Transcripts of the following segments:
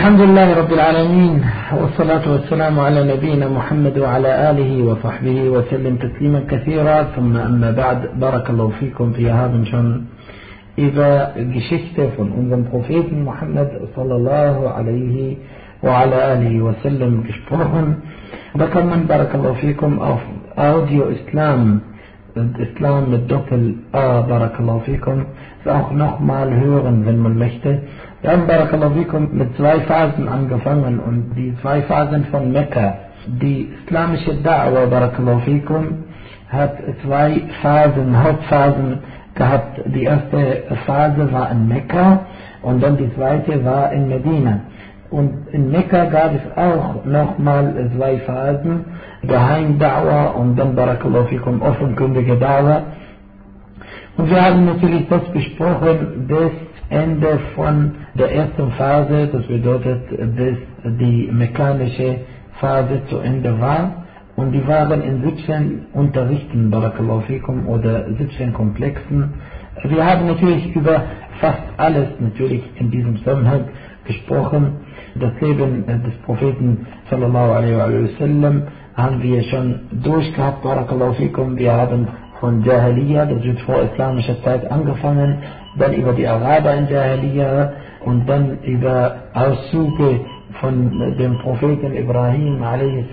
الحمد لله رب العالمين، والصلاة والسلام على نبينا محمد وعلى آله وصحبه وسلم تسليما كثيرا. ثم أما بعد، بارك الله فيكم. Wir haben schon über Geschichte von unserem Propheten Muhammad sallallahu alaihi wa ala alihi wa sallam gesprochen. Da kann man, barakallahu fikum, auf Audio Islam und Islam mit Doppel-A, barakallahu fikum, auch nochmal hören, wenn man möchte. Wir haben, barakallahu fikum, mit 2 Phasen angefangen, und die 2 Phasen von Mekka. Die islamische Da'wah, barakallahu fikum, hat 2 Phasen, Hauptphasen gehabt. Die erste Phase war in Mekka und dann die zweite war in Medina. Und in Mekka gab es auch nochmal 2 Phasen, Geheim-Da'wah und dann, barakallahu fikum, offenkundige Da'wah. Und wir haben natürlich das besprochen bis Ende von der ersten Phase, das bedeutet bis die mekkanische Phase zu Ende war. Und die waren in 17 Unterrichten, barakallahu fikum, oder 17 Komplexen. Wir haben natürlich über fast alles natürlich in diesem Zusammenhang gesprochen. Das Leben des Propheten sallallahu alaihi wa sallam haben wir schon durchgehabt, barakallahu fikum. Wir haben von Jahiliya, das wird vor islamischer Zeit angefangen, dann über die Araber in Jahiliya und dann über Auszüge von dem Propheten Ibrahim a.s.,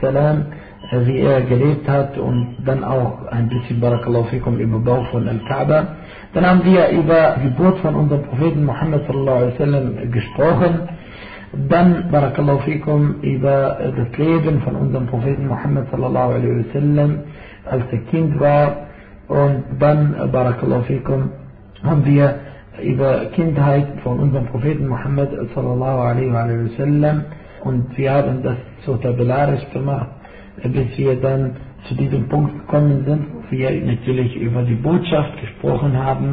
wie er gelebt hat, und dann auch ein bisschen, barakallahu fikum, über Bau von Al-Kaaba. Dann haben wir über die Geburt von unserem Propheten Muhammad sallallahu alaihi wa sallam gesprochen. Dann, barakallahu fikum, über das Leben von unserem Propheten Muhammad sallallahu alaihi wa sallam, als er Kind war. Und dann, barakallahu fikum, haben wir über Kindheit von unserem Propheten Muhammad sallallahu alaihi wa sallam, und wir haben das so tabellarisch gemacht, bis wir dann zu diesem Punkt gekommen sind, wo wir natürlich über die Botschaft gesprochen haben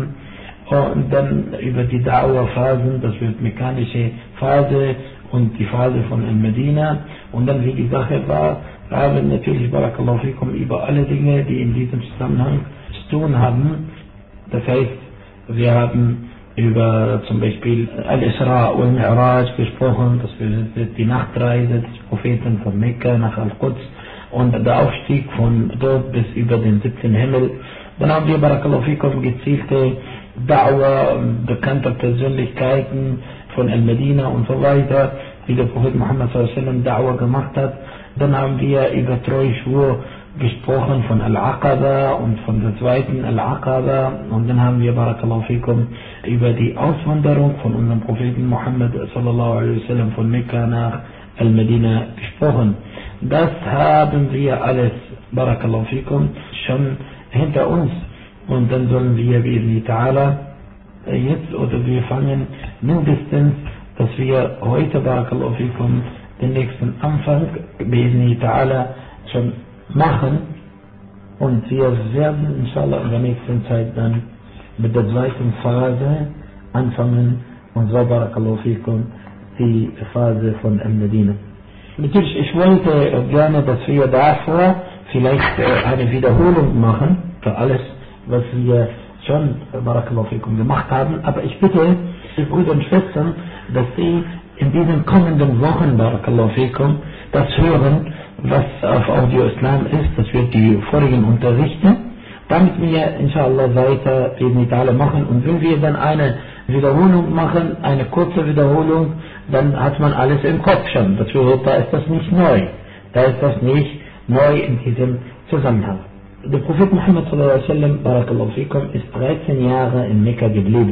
und dann über die Da'wah-Phasen, das wird mechanische Phase und die Phase von Al-Medina. Und dann, wie die Sache war, haben wir natürlich, barakallahu fikum, über alle Dinge, die in diesem Zusammenhang zu tun haben. Das heißt, wir haben über zum Beispiel Al-Isra und Mi'raj gesprochen, das wird die Nachtreise des Propheten von Mekka nach Al-Quds und der Aufstieg von dort bis über den 7. Himmel. Dann haben wir, barakallahu fikum, gezielte Da'wah bekannter Persönlichkeiten von Al-Medina und so weiter, wie der Prophet Muhammad sallallahu alaihi wa sallam Da'wah gemacht hat. Dann haben wir über Treuschwur gesprochen von Al-Aqaba und von der zweiten Al-Aqaba, und dann haben wir, barakallahu fikum, über die Auswanderung von unserem Propheten Muhammad sallallahu alaihi wa sallam von Mekka nach Al-Medina gesprochen. Das haben wir alles, barakallahu fikum, schon hinter uns, und dann sollen wir, bi'idhni ta'ala, jetzt, oder wir fangen mindestens, dass wir heute, barakallahu fikum, den nächsten Anfang, bi'idhni ta'ala, schon machen, und wir werden inshallah in der nächsten Zeit dann mit der zweiten Phase anfangen, und so, barakallahu fikum, die Phase von Al-Medina. Natürlich, ich wollte gerne, dass wir davor vielleicht eine Wiederholung machen für alles, was wir schon, barakallahu fikum, gemacht haben, aber ich bitte die Brüder und Schwestern, dass sie in diesen kommenden Wochen, barakallahu fikum, das hören, was auf Audio Islam ist. Das wird die vorigen Unterrichte, damit wir inshallah weiter bi'idhni machen. Und wenn wir dann eine Wiederholung machen, eine kurze Wiederholung, dann hat man alles im Kopf schon. Das bedeutet, da ist das nicht neu. Da ist das nicht neu in diesem Zusammenhang. Der Prophet Muhammad sallallahu alaihi wa sallam, barakallahu fikum, ist 13 Jahre in Mekka geblieben.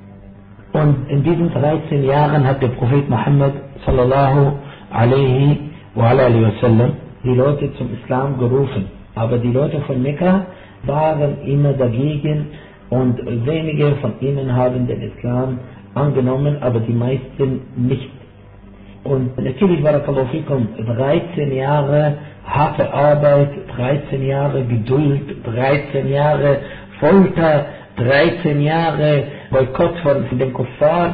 Und in diesen 13 Jahren hat der Prophet Muhammad sallallahu alaihi wa sallam die Leute zum Islam gerufen. Aber die Leute von Mekka waren immer dagegen, und wenige von ihnen haben den Islam angenommen, aber die meisten nicht. Und natürlich, barakallahu fikum, 13 Jahre harte Arbeit, 13 Jahre Geduld, 13 Jahre Folter, 13 Jahre Boykott von dem Kuffar,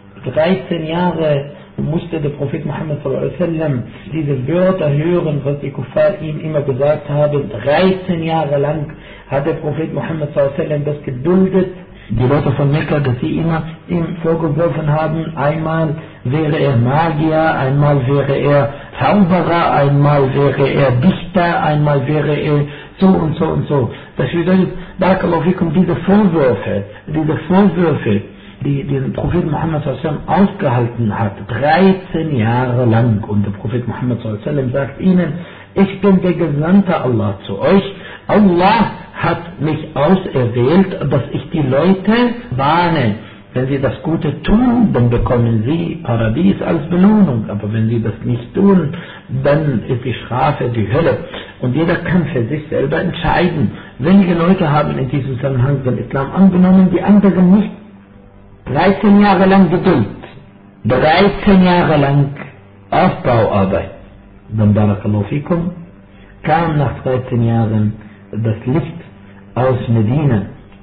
13 Jahre musste der Prophet Muhammad sallallahu alaihi wa sallam diese Wörter hören, was die Kuffar ihm immer gesagt haben. 13 Jahre lang hat der Prophet Muhammad sallallahu alaihi wa sallam das geduldet. Die Leute von Mekka, dass sie immer ihm vorgeworfen haben, einmal wäre er Magier, einmal wäre er Zauberer, einmal wäre er Dichter, einmal wäre er so und so und so. Das bedeutet, Barakallahu fikum, diese Vorwürfe, die der Prophet Muhammad ausgehalten hat, 13 Jahre lang. Und der Prophet Muhammad sagt ihnen, ich bin der Gesandte Allah zu euch. Allah hat mich auserwählt, dass ich die Leute warne. Wenn sie das Gute tun, dann bekommen sie Paradies als Belohnung. Aber wenn sie das nicht tun, dann ist die Strafe die Hölle. Und jeder kann für sich selber entscheiden. Wenige Leute haben in diesem Zusammenhang den Islam angenommen, die anderen nicht. 13 Jahre lang Geduld, 13 Jahre lang Aufbauarbeit. Dann Barakallahu fikum, kam nach 13 Jahren das Licht aus Medina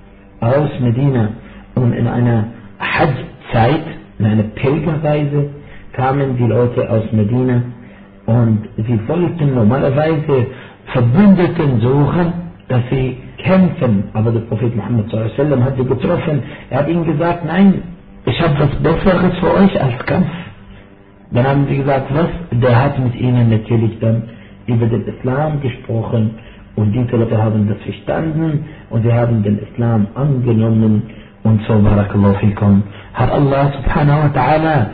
und in einer Hajj-Zeit, in einer Pilgerreise kamen die Leute aus Medina und sie wollten normalerweise Verbündeten suchen, dass sie kämpfen, aber der Prophet Muhammad hat sie getroffen. Er hat ihnen gesagt, nein, ich habe was Besseres für euch als Kampf. Dann haben sie gesagt, was? Der hat mit ihnen natürlich dann über den Islam gesprochen und diese Leute haben das verstanden und sie haben den Islam angenommen und so, Barakallahu fikum, hat Allah subhanahu wa ta'ala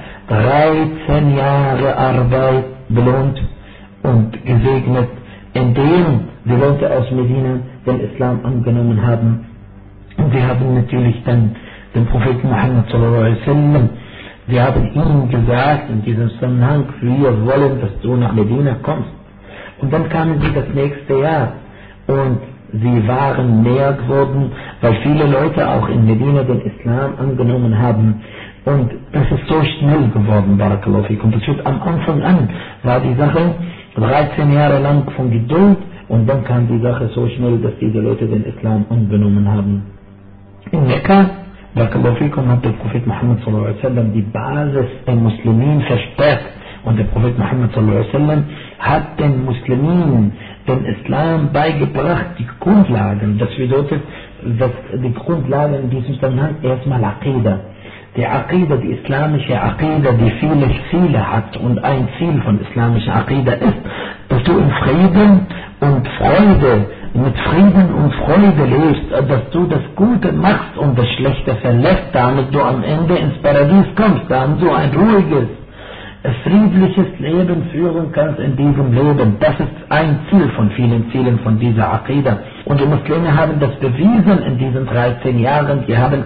13 Jahre Arbeit belohnt und gesegnet, indem die Leute aus Medina den Islam angenommen haben. Und wir haben natürlich dann den Propheten Muhammad sallallahu alaihi wasallam, wir haben ihm gesagt in diesem Zusammenhang, wir wollen, dass du nach Medina kommst. Und dann kamen sie das nächste Jahr und sie waren näher geworden, weil viele Leute auch in Medina den Islam angenommen haben. Und das ist so schnell geworden, Barakallahu fikum. Das wird am Anfang an, war die Sache 13 Jahre lang von Geduld und dann kam die Sache so schnell, dass diese Leute den Islam angenommen haben. In Mekka, Barakallahu fikum, hat der Prophet Muhammad sallallahu alaihi wasallam die Basis der Muslimen verstärkt. Und der Prophet Muhammad sallallahu alaihi wasallam hat den Muslimen den Islam beigebracht, die Grundlagen. Das bedeutet, dass die Grundlagen in diesem Zusammenhang erstmal Aqidah. Die Aqidah, die islamische Aqidah, die viele Ziele hat und ein Ziel von islamischer Aqidah ist, dass du in Frieden und Freude, mit Frieden und Freude lebst, dass du das Gute machst und das Schlechte verlässt, damit du am Ende ins Paradies kommst, damit du ein ruhiges, friedliches Leben führen kannst in diesem Leben. Das ist ein Ziel von vielen Zielen von dieser Aqidah. Und die Muslime haben das bewiesen in diesen 13 Jahren. Die haben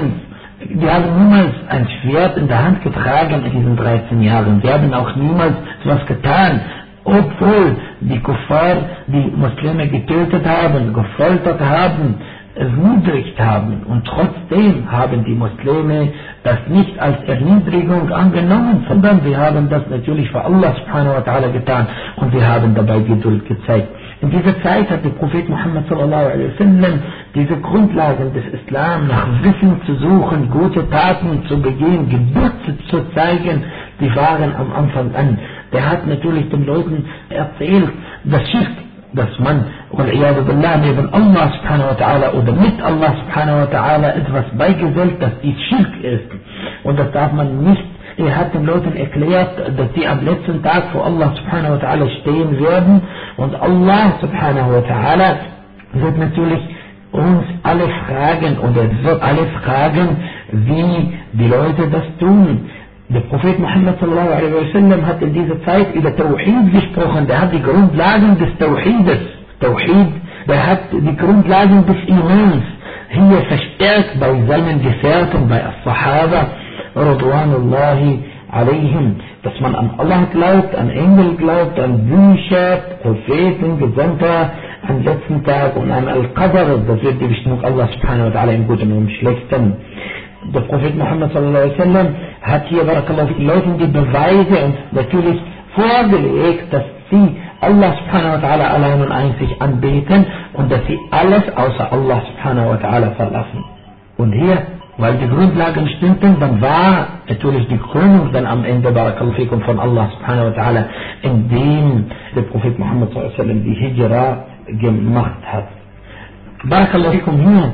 niemals ein Schwert in der Hand getragen in diesen 13 Jahren. Sie haben auch niemals etwas getan, obwohl die Kuffar die Muslime getötet haben, gefoltert haben, erniedrigt haben. Und trotzdem haben die Muslime das nicht als Erniedrigung angenommen, sondern sie haben das natürlich für Allah subhanahu wa ta'ala getan und sie haben dabei Geduld gezeigt. In dieser Zeit hat der Prophet Muhammad sallallahu alaihi wasallam diese Grundlagen des Islam nach Wissen zu suchen, gute Taten zu begehen, Gebete zu zeigen, die waren am Anfang an. Der hat natürlich den Leuten erzählt, das Schirk, dass man, neben Allah subhanahu wa ta'ala oder mit Allah subhanahu wa ta'ala etwas beigesellt, dass dies Schirk ist. Und das darf man nicht. Er hat den Leuten erklärt, dass sie am letzten Tag vor Allah subhanahu wa ta'ala stehen werden. Und Allah subhanahu wa ta'ala wird natürlich uns alle fragen, oder wird alle fragen, wie die Leute das tun. Der Prophet Muhammad sallallahu alaihi wasallam hat in dieser Zeit über Tawhid gesprochen. Der hat die Grundlagen des Tawhides. Der hat die Grundlagen des Imans hier verstärkt bei seinen Gefährten, bei As-Sahaba, Radwanullahi alaihim, dass man an Allah glaubt, an Engel glaubt, an Bücher, Propheten, Gesandte, am letzten Tag und an Al-Qadr, das wird die Bestimmung Allah subhanahu wa ta'ala im Guten und im Schlechten. Der Prophet Muhammad sallallahu alaihi wasallam hat hier Barakallahu die Leuten die Beweise und natürlich vorgelegt, dass sie Allah subhanahu wa ta'ala allein und einzig anbeten und dass sie alles außer Allah subhanahu wa ta'ala verlassen. Und hier, weil die Grundlagen stimmten, dann war natürlich die Krönung dann am Ende Barakallahu fikum von Allah subhanahu wa ta'ala, indem der Prophet Muhammad sallallahu alaihi wasallam die Hijra gemacht hat. Barakallahu fikum hier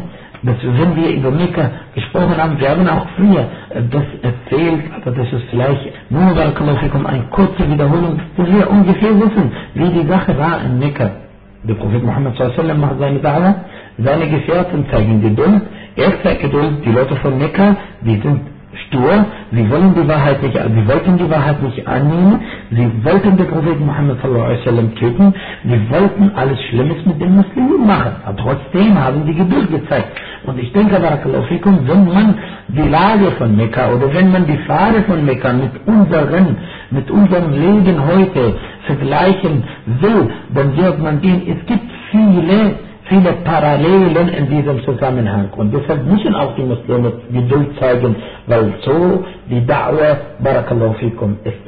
dass wenn wir über Mekka gesprochen haben, wir haben auch früher das erzählt, aber das ist vielleicht nur eine kurze Wiederholung, dass wir ungefähr wissen, wie die Sache war in Mekka. Der Prophet Muhammad s.a.w. macht seine Da'wah, seine Gefährten zeigen Geduld, er zeigt Geduld, die Leute von Mekka, die sind stur, sie wollten die Wahrheit nicht annehmen, sie wollten den Propheten Muhammad s.a.w. töten, sie wollten alles Schlimmes mit den Muslimen machen, aber trotzdem haben sie Geduld gezeigt. Und ich denke, barakallahu fikum, wenn man die Lage von Mekka oder wenn man die Fahrt von Mekka mit unserem Leben heute vergleichen will, dann wird man sehen, es gibt viele Parallelen in diesem Zusammenhang. Und deshalb müssen auch die Muslime Geduld zeigen, weil so die Da'wah, barakallahu fikum, ist.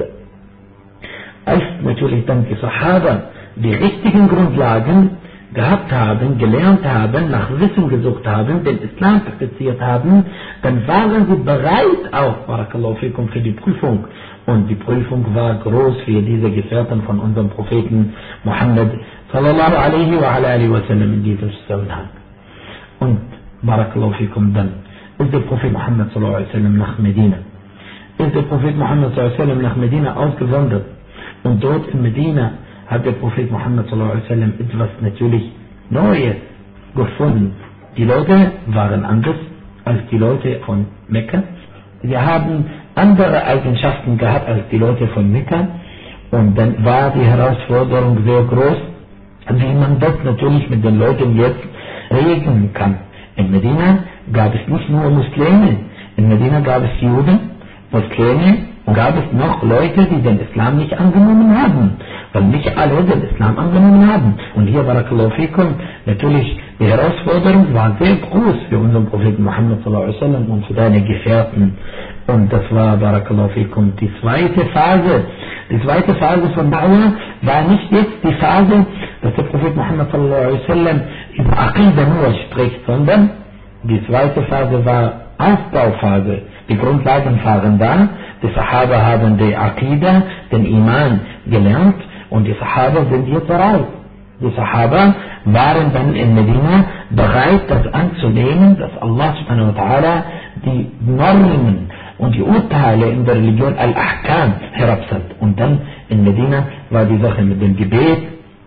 Als natürlich dann die Sahaba die richtigen Grundlagen gehabt haben, gelernt haben, nach Wissen gesucht haben, den Islam praktiziert haben, dann waren sie bereit auch, barakallahu fikum, für die Prüfung. Und die Prüfung war groß für diese Gefährten von unserem Propheten Muhammad sallallahu alaihi wa sallam in diesem Zusammenhang. Und barakallahu fikum, dann ist der Prophet Muhammad sallallahu alaihi wa sallam nach Medina. Ist der Prophet Muhammad sallallahu alaihi wa sallam nach Medina ausgewandert. Und dort in Medina hat der Prophet Muhammad sallallahu alaihi wa sallam etwas natürlich Neues gefunden. Die Leute waren anders als die Leute von Mekka. Sie haben andere Eigenschaften gehabt als die Leute von Mekka. Und dann war die Herausforderung sehr groß, wie man das natürlich mit den Leuten jetzt regeln kann. In Medina gab es nicht nur Muslime, in Medina gab es Juden, Muslime, und gab es noch Leute, die den Islam nicht angenommen haben, weil nicht alle den Islam angenommen haben. Und hier, barakallahu fikum, natürlich die Herausforderung war sehr groß für unseren Propheten Muhammad sallallahu alaihi wa sallam und für seine Gefährten. Und das war, barakallahu fikum, die zweite Phase. Die zweite Phase von Da'wah war nicht jetzt die Phase, dass der Prophet Muhammad sallallahu alaihi wa sallam über Aqidah nur spricht, sondern die zweite Phase war Aufbauphase. Die Grundlagen waren da, die Sahaba haben die Aqidah, den Iman gelernt und die Sahaba sind jetzt bereit. Die Sahaba waren dann in Medina bereit, das anzunehmen, dass Allah subhanahu wa ta'ala die Normen und die Urteile in der Religion Al-Ahkam herabsetzt. Und dann in Medina war die Sache mit dem Gebet,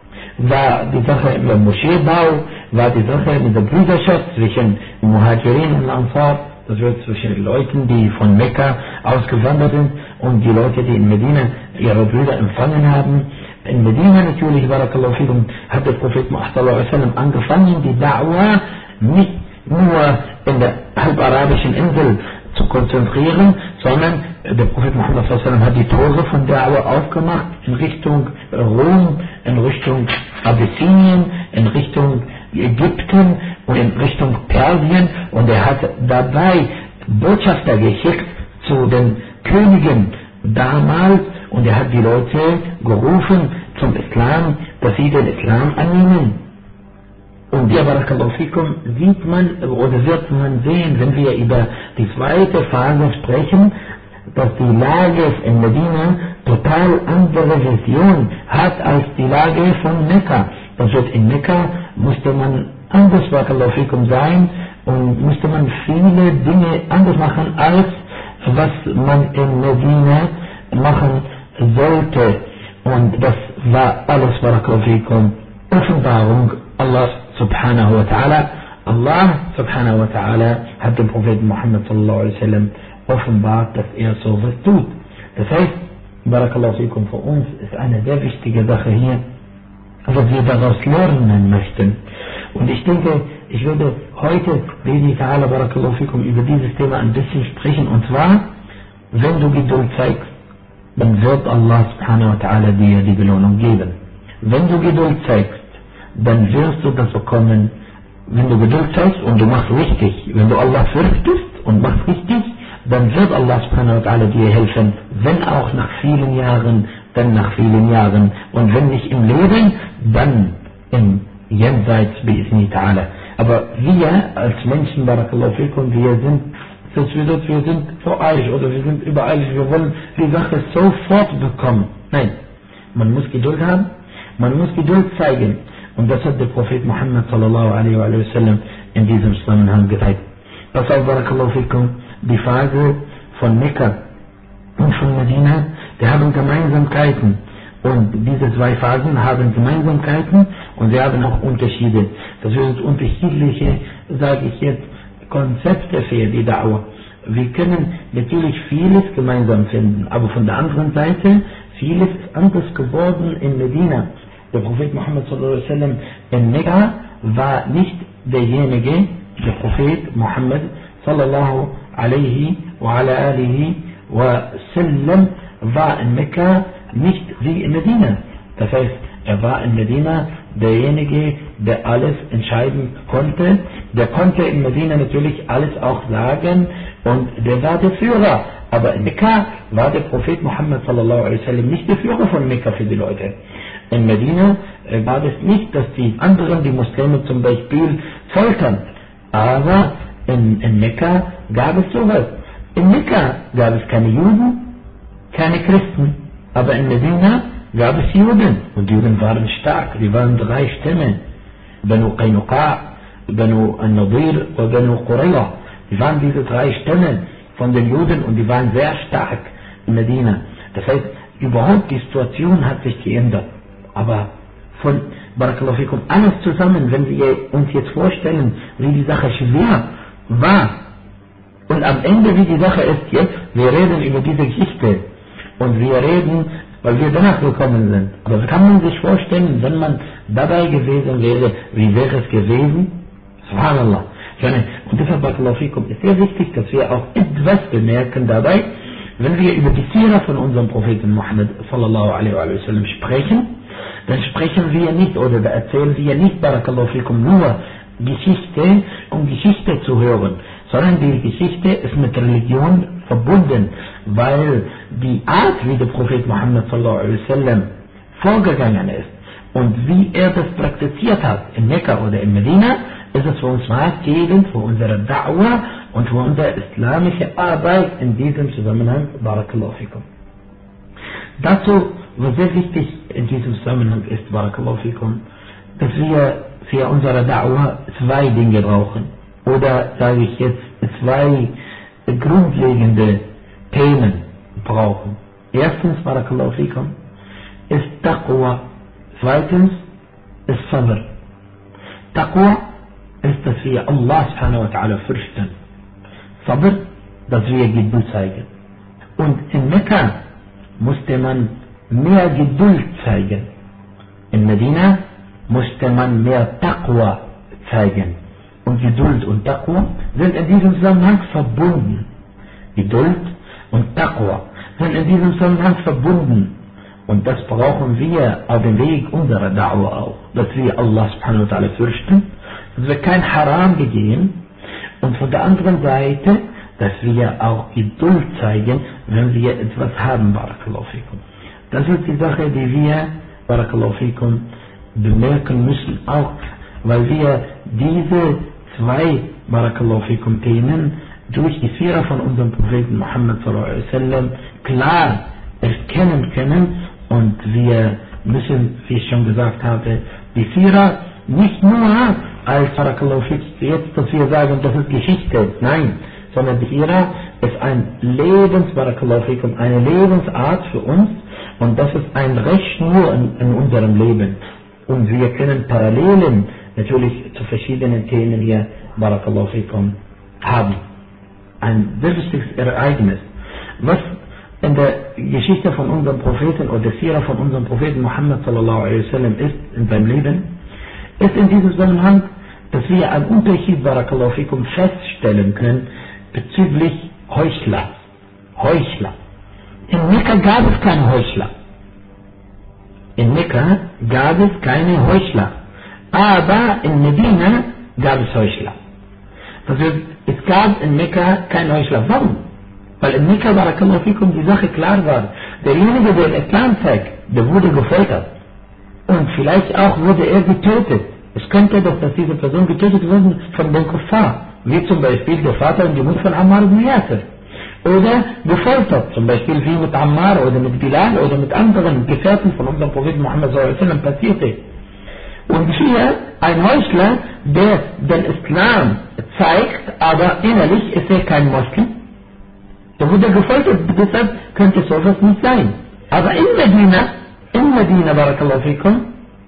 war die Sache mit dem Moscheebau, war die Sache mit der Brüderschaft zwischen Muhajirin und Ansar, das wird zwischen den Leuten, die von Mekka ausgewandert sind und die Leute, die in Medina ihre Brüder empfangen haben. In Medina natürlich, barakallahu fikum, hat der Prophet Muhammad sallallahu alaihi wa sallam angefangen, die Da'wah nicht nur in der halbarabischen Insel zu konzentrieren, sondern der Prophet Muhammad sallallahu alaihi wa sallam hat die Tore von Da'wah aufgemacht in Richtung Rom, in Richtung Abyssinien, in Richtung Ägypten und in Richtung Persien, und er hat dabei Botschafter geschickt zu den Königen damals, und er hat die Leute gerufen zum Islam, dass sie den Islam annehmen. Und hier, barakallahu fikum, sieht man oder wird man sehen, wenn wir über die zweite Phase sprechen, dass die Lage in Medina total andere Version hat als die Lage von Mekka. Das wird in Mekka musste man anders, barakallahu fikum, sein und musste man viele Dinge anders machen, als was man in Medina machen sollte. Und das war alles, barakallahu fikum, Offenbarung Allah subhanahu wa ta'ala. Allah subhanahu wa ta'ala hat dem Propheten Muhammad sallallahu alaihi wa sallam offenbart, dass er so was tut. Das heißt, barakallahu fikum, für uns ist eine sehr wichtige Sache hier, was wir daraus lernen möchten. Und ich denke, ich würde heute, barakallahu fikum, über dieses Thema ein bisschen sprechen. Und zwar, wenn du Geduld zeigst, dann wird Allah subhanahu wa ta'ala dir die Belohnung geben. Wenn du Geduld zeigst, dann wirst du das bekommen. Wenn du Geduld zeigst und du machst richtig, wenn du Allah fürchtest und machst richtig, dann wird Allah subhanahu wa ta'ala dir helfen, wenn auch nach vielen Jahren, dann nach vielen Jahren, und wenn nicht im Leben, dann im Jenseits bi'isni ta'ala. Aber wir als Menschen, barakallahu fikum, wir sind voreilig oder wir sind übereilig, wir wollen die Sache sofort bekommen. Nein, man muss Geduld haben, man muss Geduld zeigen. Und das hat der Prophet Muhammad sallallahu alaihi wa sallam in diesem Zusammenhang gezeigt. Das auch, Barakallahu fikum, die Phase von Mekka und von Medina, die haben Gemeinsamkeiten. Und diese zwei Phasen haben Gemeinsamkeiten und sie haben auch Unterschiede. Das sind unterschiedliche, sage ich jetzt, Konzepte für die Da'wah. Wir können natürlich vieles gemeinsam finden, aber von der anderen Seite, vieles ist anders geworden in Medina. Der Prophet Muhammad sallallahu alaihi wasallam in Mekka war nicht derjenige, der Prophet Muhammad sallallahu alaihi wa ala alihi wa sallam war in Mekka nicht wie in Medina. Das heißt, er war in Medina derjenige, der alles entscheiden konnte. Der konnte in Medina natürlich alles auch sagen und der war der Führer. Aber in Mekka war der Prophet Muhammad sallallahu alaihi wasallam nicht der Führer von Mekka für die Leute. In Medina war es nicht, dass die anderen, die Muslime zum Beispiel, foltern. Aber in Mekka gab es sowas. In Mekka gab es keine Juden, keine Christen. Aber in Medina gab es Juden. Und die Juden waren stark. Die waren 3 Stämme. Banu Qaynuqa, Banu al-Nadir und Banu Qurayza. Die waren diese 3 Stämme von den Juden und die waren sehr stark in Medina. Das heißt, überhaupt die Situation hat sich geändert. Aber von Barakallahu fikum, alles zusammen, wenn wir uns jetzt vorstellen, wie die Sache schwer war und am Ende wie die Sache ist jetzt, wir reden über diese Geschichte und wir reden, weil wir danach gekommen sind. Aber kann man sich vorstellen, wenn man dabei gewesen wäre, wie wäre es gewesen? Subhanallah. Und deshalb, Barakallahu fikum, ist sehr wichtig, dass wir auch etwas bemerken dabei, wenn wir über die Sira von unserem Propheten Muhammad sallallahu alaihi wa sallam sprechen, dann sprechen wir nicht oder erzählen wir nicht, Barakallahu fikum, nur Geschichte, um Geschichte zu hören, sondern die Geschichte ist mit Religion verbunden, weil die Art, wie der Prophet Muhammad sallallahu alaihi wa sallam vorgegangen ist und wie er das praktiziert hat in Mekka oder in Medina, ist es für uns maßgebend für unsere Da'wah und für unsere islamische Arbeit in diesem Zusammenhang. Barakallahu fikum. Dazu, was sehr wichtig in diesem Zusammenhang ist, Barakallahu fikum, dass wir für unsere Da'wah 2 Dinge brauchen. Oder sage ich jetzt 2 grundlegende Themen brauchen. Erstens, Barakallahu fikum, ist Taqwa. Zweitens ist Sabr. Taqwa ist, dass wir Allah subhanahu wa ta'ala fürchten. Sabr, dass wir Geduld zeigen. Und in Mekka musste man mehr Geduld zeigen. In Medina musste man mehr Taqwa zeigen. Und Geduld und Taqwa sind in diesem Zusammenhang verbunden. Geduld und Taqwa sind in diesem Zusammenhang verbunden. Und das brauchen wir auf dem Weg unserer Da'wah auch. Dass wir Allah subhanahu wa ta'ala fürchten, dass wir kein Haram begehen und von der anderen Seite, dass wir auch Geduld zeigen, wenn wir etwas haben, Barakallahu fikum. Das ist die Sache, die wir, Barakallahu fikum, bemerken müssen, auch weil wir diese 2, Barakallahu fikum, Themen durch die Sira von unserem Propheten Muhammad sallallahu alaihi wasallam klar erkennen können und wir müssen, wie ich schon gesagt habe, die Sira nicht nur als Barakallahu fikum, jetzt, dass wir sagen, das ist Geschichte, nein, sondern die Sira ist Barakallahu fikum, eine Lebensart für uns und das ist ein Rechtsschnur in unserem Leben. Und wir können Parallelen natürlich zu verschiedenen Themen hier, Barakallahu fikum, haben. Ein sehr wichtiges Ereignis, was in der Geschichte von unserem Propheten oder der Sira von unserem Propheten Muhammad sallallahu alaihi wasallam ist in seinem Leben, ist in diesem Zusammenhang, dass wir einen Unterschied, Barakallahu fikum, feststellen können bezüglich Heuchler. Heuchler. In Mekka gab es keine Heuchler. In Mekka gab es keine Heuchler. Aber in Medina gab es Heuchler. Das heißt, es gab in Mekka keine Heuchler. Warum? Weil in Mekka, Barakallahu fikum, die Sache klar war. Derjenige, der den Islam zeigt, der wurde gefoltert. Und vielleicht auch wurde er getötet. Es könnte doch, dass diese Person getötet wurde von den Kuffar. Wie zum Beispiel der Vater und die Mutter von Ammar ibn Yasir. Oder gefoltert, zum Beispiel wie mit Ammar oder mit Bilal oder mit anderen Gefährten von unserem Propheten Muhammad sallallahu alaihi wasallam passierte. Und hier ein Heuchler, der den Islam zeigt, aber innerlich ist er kein Moslem. Da wurde gefoltert, deshalb könnte sowas nicht sein. Aber in Medina, Barakallahu fikum,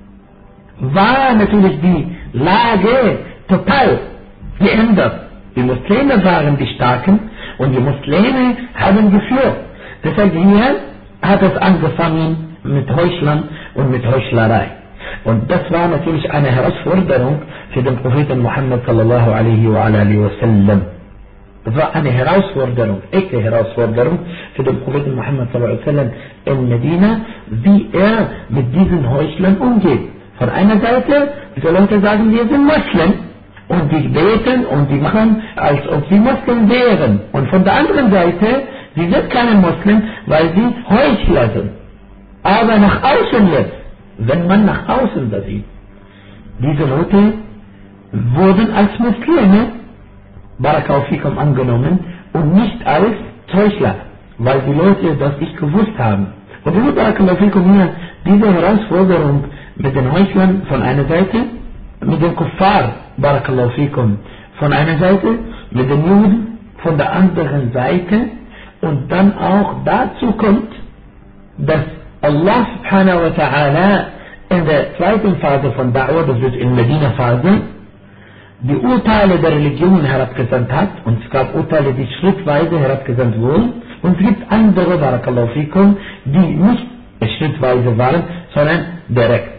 war natürlich die Lage total geändert. Die Muslime waren die Starken und die Muslime haben geführt. Deshalb hier hat es angefangen mit Heuchlern und mit Heuchlerei. Und das war natürlich eine Herausforderung für den Propheten Muhammad sallallahu alaihi wa sallam. Das war eine Herausforderung, echte Herausforderung für den Propheten Muhammad sallallahu alaihi wa sallam in Medina, wie er mit diesen Heuchlern umgeht. Von einer Seite, diese Leute sagen, wir sind Muslim und die beten und die machen, als ob sie Muslim wären. Und von der anderen Seite, sie sind keine Muslim, weil sie Heuchler sind. Aber nach außen jetzt, wenn man nach außen das sieht, diese Leute wurden als Muslime, Barakallahu fikum, angenommen und nicht als Heuchler, weil die Leute das nicht gewusst haben. Und diese Barakallahu fikum hier, diese Herausforderung mit den Heuchlern von einer Seite, mit den Kuffar, Barakallahu fikum, von einer Seite, mit den Juden von der anderen Seite, und dann auch dazu kommt, dass Allah subhanahu wa ta'ala in der zweiten Phase von Da'wah, das wird in Medina-Phase, die Urteile der Religionen herabgesandt hat, und es gab Urteile, die schrittweise herabgesandt wurden, und es gibt andere, Barakallahu fikum, die nicht schrittweise waren, sondern direkt.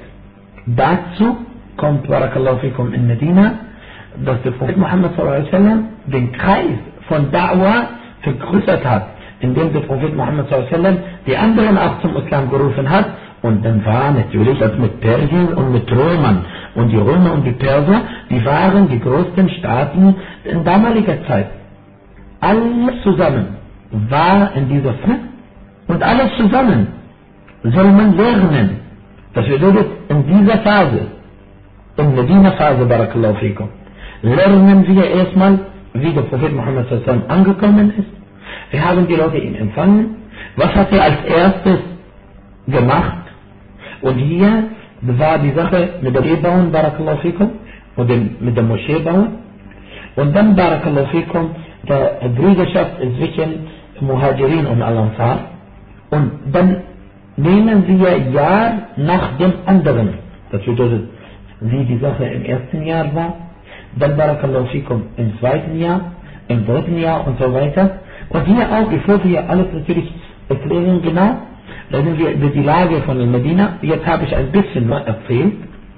Dazu kommt, Barakallahu fikum, in Medina, dass der Prophet Muhammad sallallahu alaihi wasallam den Kreis von Da'wah vergrößert hat, indem der Prophet Muhammad sallallahu alaihi wasallam die anderen auch zum Islam gerufen hat. Und dann war natürlich das mit Persien und mit Römern. Und die Römer und die Perser, die waren die größten Staaten in damaliger Zeit. Alles zusammen war in dieser Zeit und alles zusammen soll man lernen. Das bedeutet, in dieser Phase, in Medina-Phase, Barakallahu fikum, lernen wir erstmal, wie der Prophet Muhammad sallallahu alaihi wasallam angekommen ist. Wir haben die Leute ihn empfangen. Was hat er als erstes gemacht? Und hier war die Sache mit dem Ehebauen, Barakallahu fikum, und mit dem Moschee bauen. Und dann, Barakallahu fikum, der Brüderschaft zwischen Muhajirin und Al-Ansar. Und dann nehmen wir Jahr nach dem anderen. Das bedeutet, wie die Sache im ersten Jahr war, dann, Barakallahu fikum, im zweiten Jahr, im dritten Jahr und so weiter. Und hier auch, bevor wir alles natürlich erklären genau, reden wir über die Lage von Medina. Jetzt habe ich ein bisschen mal erzählt.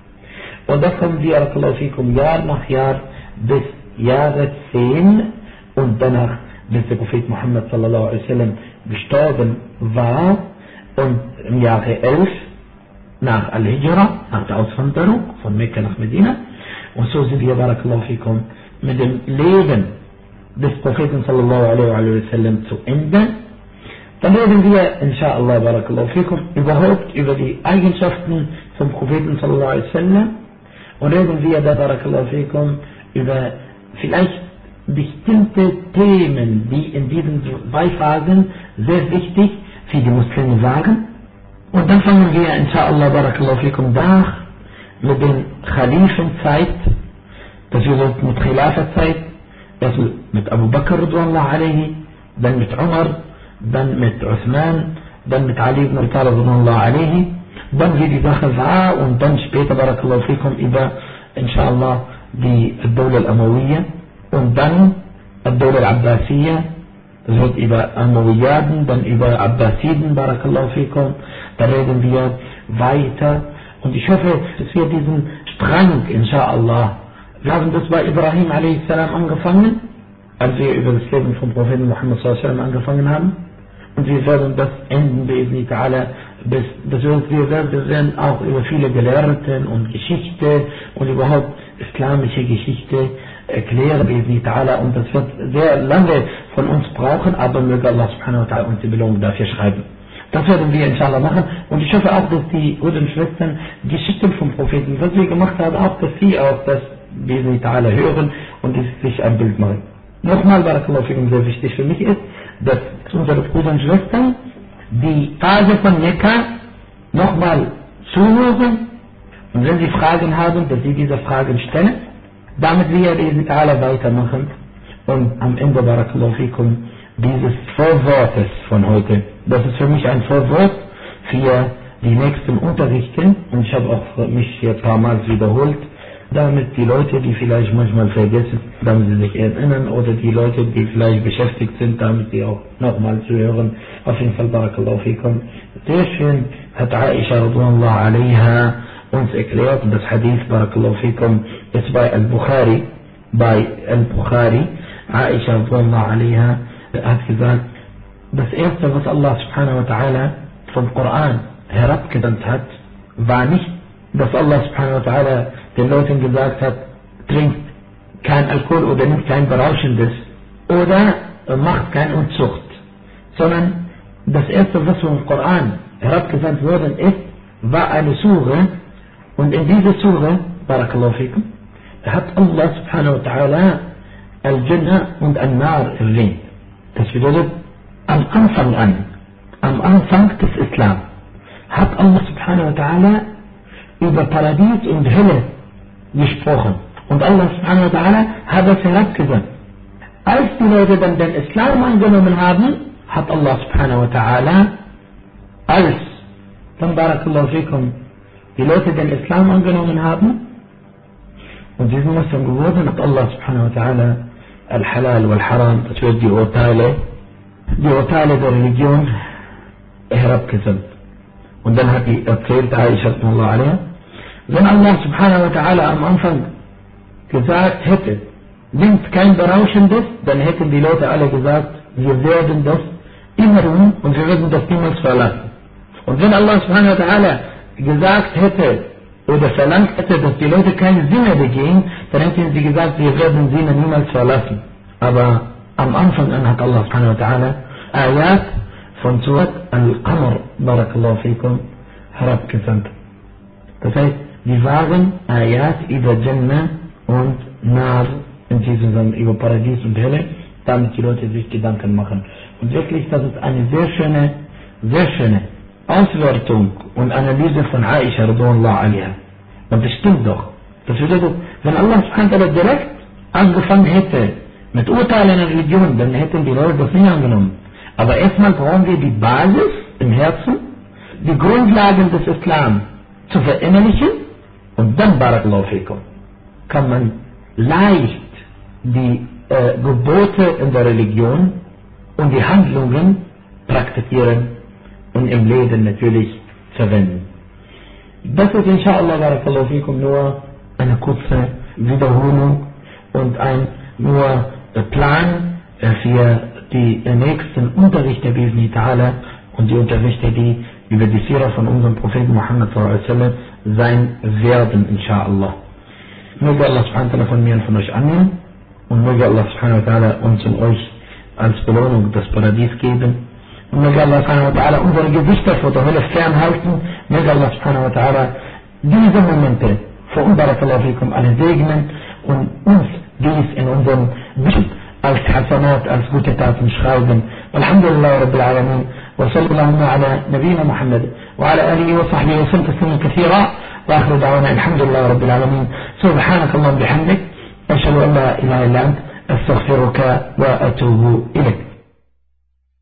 Und dann kommen wir, Barakallahu fikum, Jahr nach Jahr bis Jahre 10 und danach, bis der Prophet Muhammad sallallahu alaihi wasallam gestorben war, und im Jahre 11 nach Al-Hijra, nach der Auswanderung von Mekka nach Medina. Und so sind wir, Barakallahu fikum, mit dem Leben des Propheten sallallahu alaihi wasallam zu Ende. Dann reden wir, inshallah, Barakallahu fikum, überhaupt über die Eigenschaften vom Propheten sallallahu alaihi wasallam, und reden wir da, Barakallahu fikum, über vielleicht bestimmte Themen, die in diesen zwei Phasen sehr wichtig für die Muslime waren. Und dann fangen wir, inshallah, Barakallahu fikum, nach mit den Khalifenzeit, das wird mit Khilafazeit, also mit Abu Bakr radhiyallahu alaihi, dann mit Umar, dann mit Uthman, dann mit Ali ibn Abi Talib radhiyallahu alaihi, dann wie die Sache war, und dann später, Barakallahu fikum, über, inshallah, die Dawla al-Amawiyya, und dann die Dawla al-Abbasiyya, das wird über Amawiyaden, dann über Abbasiden, Barakallahu fikum, da reden wir weiter. Und ich hoffe, dass wir diesen Strang, inshallah, wir haben das bei Ibrahim a.s. angefangen, als wir über das Leben vom Propheten Muhammad s.a.w. angefangen haben. Und wir werden das enden, bi'idhni ta'ala, wir werden auch über viele Gelehrten und Geschichte und überhaupt islamische Geschichte erklären, bi'idhni ta'ala. Und das wird sehr lange von uns brauchen, aber möge Allah subhanahu wa ta'ala uns die Belohnung dafür schreiben. Das werden wir inshallah machen. Und ich hoffe auch, dass die Brüder und Schwestern Geschichten vom Propheten, was wir gemacht haben, auch, dass sie auch das bi'idhni ta'ala hören und sich ein Bild machen. Nochmal, Barakallahu fikum, sehr wichtig für mich ist, dass unsere Brüder und Schwestern die Phase von Mekka nochmal zuhören Und wenn Sie Fragen haben, dass Sie diese Fragen stellen, damit wir diese alle weitermachen. Und am Ende, Barakallahu fikum, dieses Vorwortes von heute. Das ist für mich ein Vorwort für die nächsten Unterrichten. Und ich habe auch mich hier ein paar Mal wiederholt, damit die Leute, die vielleicht manchmal vergessen, damit sie sich erinnern, oder die Leute, die vielleicht beschäftigt sind, damit sie auch nochmal zu hören. Auf jeden Fall, Barakallahu fikum. Sehr schön hat Aisha radhiyallahu anha uns erklärt, und das Hadith, Barakallahu fikum, ist bei Al-Bukhari, Aisha radhiyallahu anha hat gesagt, das erste, was Allah subhanahu wa ta'ala vom Koran herabgesandt hat, war nicht, dass Allah subhanahu wa ta'ala den Leuten gesagt hat, trinkt kein Alkohol oder nimmt kein Berauschendes oder macht keine Unzucht, sondern das erste, was vom Koran herabgesandt worden ist, war eine Sure, und in dieser Sure, Barakallahu fikum, hat Allah subhanahu wa ta'ala Al-Jannah und Al-Nar erwähnt. Das bedeutet, am Anfang des Islam, hat Allah subhanahu wa ta'ala über Paradies und Hölle gesprochen. Und Allah subhanahu wa ta'ala hat das herabgesandt. Als die Leute dann den Islam angenommen haben, hat Allah subhanahu wa ta'ala, als dann Barakallahu fikum, die Leute den Islam angenommen haben und sie sind Muslim geworden, hat Allah subhanahu wa ta'ala Al-Halal wal-Haram, das wird die Urteile der Religion herabgesandt. Und dann hat die erzählt, Aisha radhiyallahu anha, wenn Allah subhanahu wa ta'ala am Anfang gesagt hätte, nimmt kein Berauschendes, dann hätten die Leute alle gesagt, wir werden das immer tun und wir werden das niemals verlassen. Und wenn Allah subhanahu wa ta'ala gesagt hätte oder verlangt hätte, dass die Leute keine Sinne begehen, dann hätten sie gesagt, wir werden Sinne niemals verlassen. Aber am Anfang an hat Allah subhanahu wa ta'ala Ayat von Surat Al-Qamar, Barakallahu fikum, herabgesandt. Das heißt, die waren Ayat über Jannah und Nar, in diesem Sinne über Paradies und Hölle, damit die Leute sich Gedanken machen. Und wirklich, das ist eine sehr schöne Auswertung und Analyse von Aisha radhiyallahu anha. Und das stimmt doch. Das bedeutet, wenn Allah subhanahu wa ta'ala direkt angefangen hätte mit Urteilen in der Religion, dann hätten die Leute das nicht angenommen. Aber erstmal brauchen wir die Basis im Herzen, die Grundlagen des Islam zu verinnerlichen, und dann, Barakallahu fikum, kann man leicht die Gebote in der Religion und die Handlungen praktizieren und im Leben natürlich verwenden. Das ist inshallah, Barakallahu fikum, nur eine kurze Wiederholung und ein nur Plan für die nächsten Unterrichte bi'idhni ta'ala und die Unterrichte, die über die Sira von unserem Propheten Muhammad sallallahu alaihi wasallam sein werden, inshallah. Möge Allah subhanahu wa ta'ala von mir und von euch annehmen, und möge Allah subhanahu wa ta'ala uns und euch als Belohnung das Paradies geben, und möge Allah subhanahu wa ta'ala unsere Gesichter vor der Hölle fernhalten. Möge Allah subhanahu wa ta'ala diese Momente für uns, Barakallahu fikum, alle segnen und uns dies in unserem Bild als Hasanat, als gute Taten schreiben. Alhamdulillah Rabbil Alamin. وصلى اللهم على نبينا محمد وعلى آله وصحبه وسلم تسليما كثيرا، وآخر دعوانا الحمد لله رب العالمين. سبحانك اللهم وبحمدك، أشهد أن لا إله إلا أنت، أستغفرك وأتوب إليك.